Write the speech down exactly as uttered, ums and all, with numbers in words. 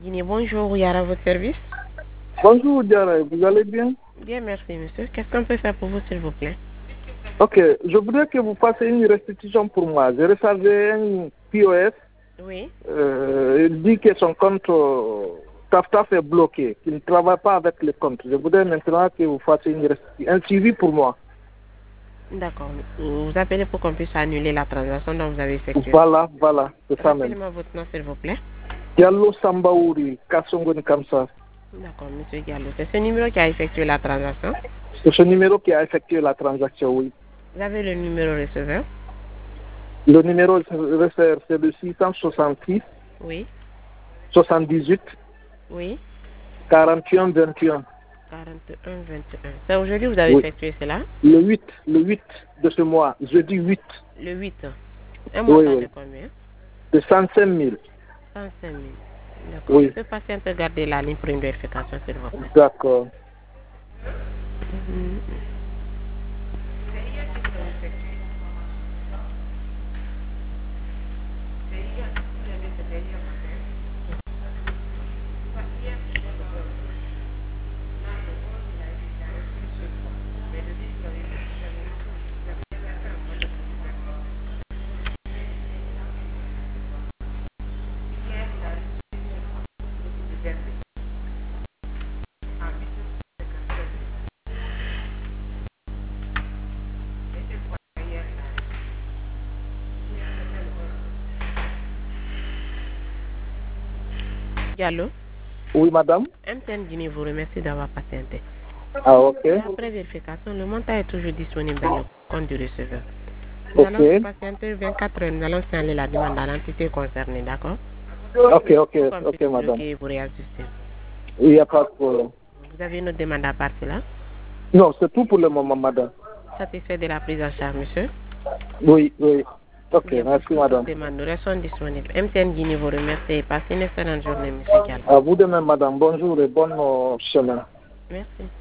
Guinée, bonjour, Yara, à votre service. Bonjour Diara, vous allez bien? Bien, merci monsieur. Qu'est-ce qu'on peut faire pour vous, s'il vous plaît? Ok, je voudrais que vous fassiez une restitution pour moi. J'ai rechargé un P O S. Oui. Euh, il dit que son compte euh, TAF-TAF est bloqué, qu'il ne travaille pas avec le compte. Je voudrais maintenant que vous fassiez une restitution, un suivi pour moi. D'accord. Vous appelez pour qu'on puisse annuler la transaction dont vous avez effectuée. Voilà, voilà, c'est ça même. Rappelez-moi votre nom, s'il vous plaît. Diallo Sambaouri, Kassongoni Kamsa. D'accord, monsieur Diallo. C'est ce numéro qui a effectué la transaction? C'est ce numéro qui a effectué la transaction, oui. Vous avez le numéro receveur? Le numéro receveur, c'est le six cent soixante-six. Oui. soixante-dix-huit. Oui. quarante et un vingt et un. quarante et un vingt et un. C'est aujourd'hui que vous avez Oui. effectué cela? Le huit, le huit de ce mois, jeudi huit. Le huit. Un montant Oui, oui. de combien? De cent cinq mille. cent cinq mille. D'accord. Oui. Je peux passer un peu garder la ligne pour une vérification, s'il vous plaît. D'accord. Mhm. Diallo. Oui, madame. M T N Guinée vous remercie d'avoir patienté. Ah, ok. Après vérification, le montant est toujours disponible dans le compte du receveur. Nous allons Ok. vous patienter vingt-quatre heures. Nous allons signaler la demande à l'entité concernée, d'accord? Ok, ok, Comme ok, puisse madame. bloquer et vous réajuster. Il n'y a pas de problème. Vous avez une autre demande à partir là? Non, c'est tout pour le moment, madame. Satisfait de la prise en charge, monsieur? Oui, oui. Ok, Bien, merci, pour toute madame. demande, nous restons disponibles. M T N Guinée vous remercie et passez une excellente journée, monsieur Diallo. À vous de même, madame. Bonjour et bonne euh, semaine. Merci.